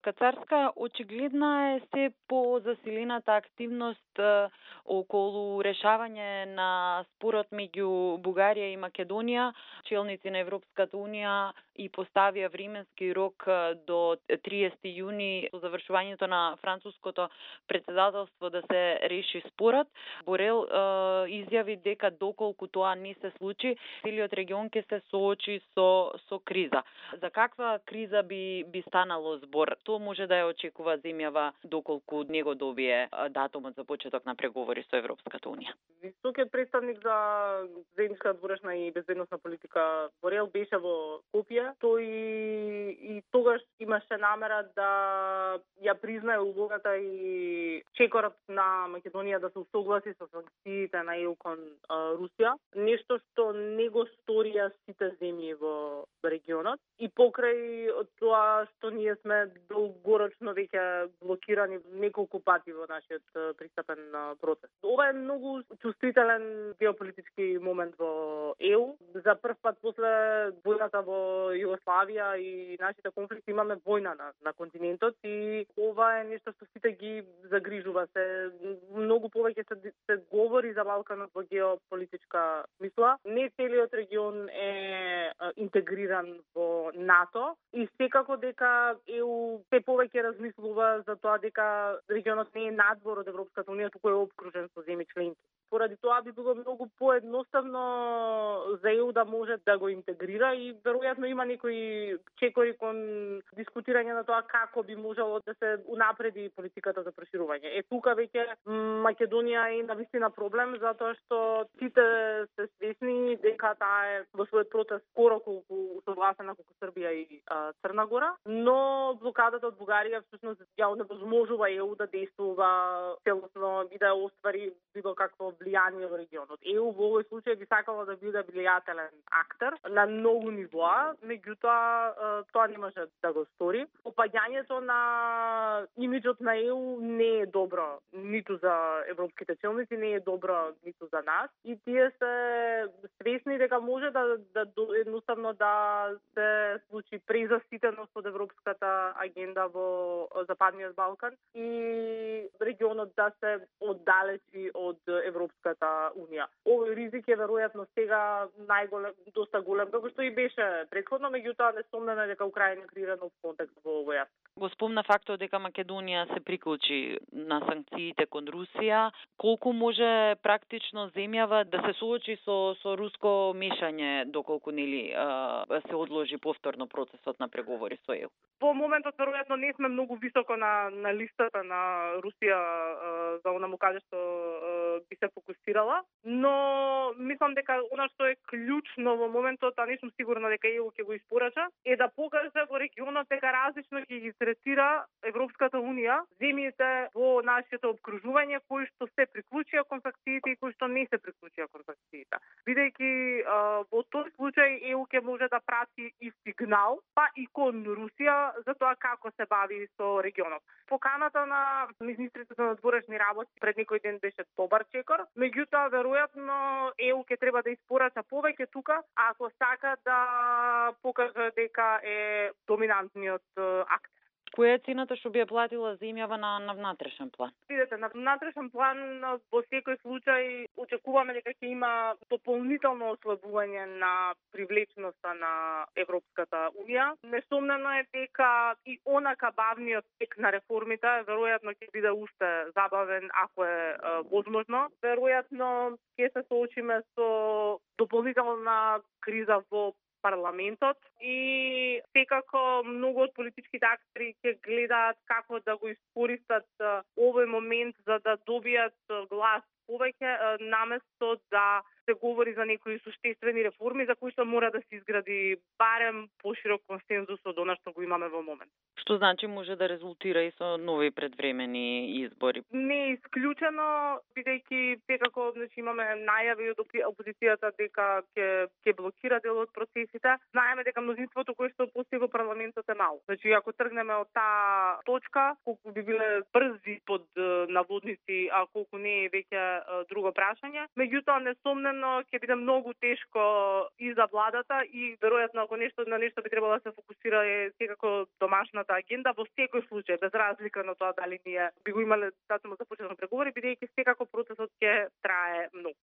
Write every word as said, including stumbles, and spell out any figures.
Турска царска, очигледна е се по-засилената активност е, околу решавање на спорот меѓу Бугарија и Македонија. Челници на Европската унија и поставија временски рок е, до триесети јуни со завршувањето на француското председателство да се реши спорот. Борел е, изјави дека доколку тоа не се случи, целиот регион ќе се соочи со со криза. За каква криза би би станало збор? Тоа може да ја очекува земјава доколку него добие датумот за почеток на преговори со Европската унија. Високиот представник за заедничка надворешна и безбедносна политика Борел беше во Скопје. Тој и тогаш имаше намера да ја признае улогата и чекорот на Македонија да се усогласи со санкциите на ЕУ кон Русија, нешто што не го сторија сите земји во регионот. И покрај тоа што ние сме долгорочно веќе блокирани неколку пати во нашиот пристапен процес. Ова е многу чувствителен геополитички момент во ЕУ. За прв пат после војната во Југославија и нашите конфликти имаме војна на, на континентот и ова е нешто што сите ги загрижува. Се многу повеќе се, се говори за Балканот во геополитичка смисла. Не целиот регион е интегриран во НАТО и секако дека ЕУ се повеќе размислува за тоа дека регионот не е надвор од Европската унија, туку е опкружен со земји членки. Поради тоа би било многу поедноставно за ЕУ да може да го интегрира и веројатно има некои чекори кон дискутирање на тоа како би можело да се унапреди политиката за проширување. Е тука веќе Македонија е навистина проблем затоа што сите се свесни дека таа е во својот процес скоро колку согласена колку Србија и а, Црна Гора, но блокадата од Бугарија всушност ја оневозможува ЕУ да действува целосно и да оствари било какво влијание во регионот. ЕУ во овој случај би сакала да биде влијателен актер на многу нивоа, меѓутоа тоа не може да го стори. Опаѓањето на имиџот на ЕУ не е добро ниту за европските челници, не е добро ниту за нас и тие се свесни дека може да, да едноставно да се случи презаситеност од европската агенда во Западниот Балкан и регионот да се оддалечи од Европската унија. Овој ризик е веројатно сега најголем, доста голем, како што и беше претходно, меѓутоа несомнено дека Украина креира нов контекст во овој аспект. Го спомна фактот дека Македонија се приклучи на санкциите кон Русија. Колку може практично земјава да се соочи со со руско мешање доколку нели се одложи повторно процесот на преговори со ЕУ? Во моментот веројатно не сме многу високо на на листата на Русија за онаму каде што би се фокусирала, но мислам дека она што е клучно во моментот, а не сум сигурна дека ЕУ ќе го испорача, е да покаже во регионот дека различно ќе ги третира Европската унија земјите во нашето обкружување кои што се приклучија кон санкциите и кои што не се приклучија кон санкциите. Бидејќи во тој случај ЕУ ќе може да прати и сигнал, па и кон Русија за тоа како се бави со регионот. Поканата на министрите за надворешни работи пред некој ден беше добар чекор, меѓутоа веројатно ЕУ ќе треба да испорача повеќе тука, ако сака да покаже дека е доминантниот акт. Која е цената што би ја платила земјава на, на внатрешен план? Видете, на внатрешен план во секој случај очекуваме дека ќе има дополнително ослабување на привлечноста на Европската унија. Несомнено е дека и онака бавниот тек на реформите веројатно ќе биде уште забавен ако е, е возможно. Веројатно ќе се соочиме со дополнителна криза во парламентот и секако многу од политичките актери ќе гледаат како да го искористат овој момент за да добијат глас повеќе наместо да се говори за некои суштествени реформи за кои што мора да се изгради барем поширок консензус од она што го имаме во момент. Што значи може да резултира и со нови предвремени избори? Не е исклучено, бидејќи секако значи имаме најави од опозицијата дека ќе ќе блокира дел од процесите. Знаеме дека мнозинството кое што постои во парламентот е мало. Значи ако тргнеме од таа точка, колку би биле брзи под наводници, а колку не е веќе друго прашање. Меѓутоа, несомнено ќе биде многу тешко и за владата и веројатно ако нешто на нешто би требало да се фокусира е секако домашната агенда во секој случај, без разлика на тоа дали ние би го имале датумот за почеток на преговори, бидејќи секако процесот ќе трае многу.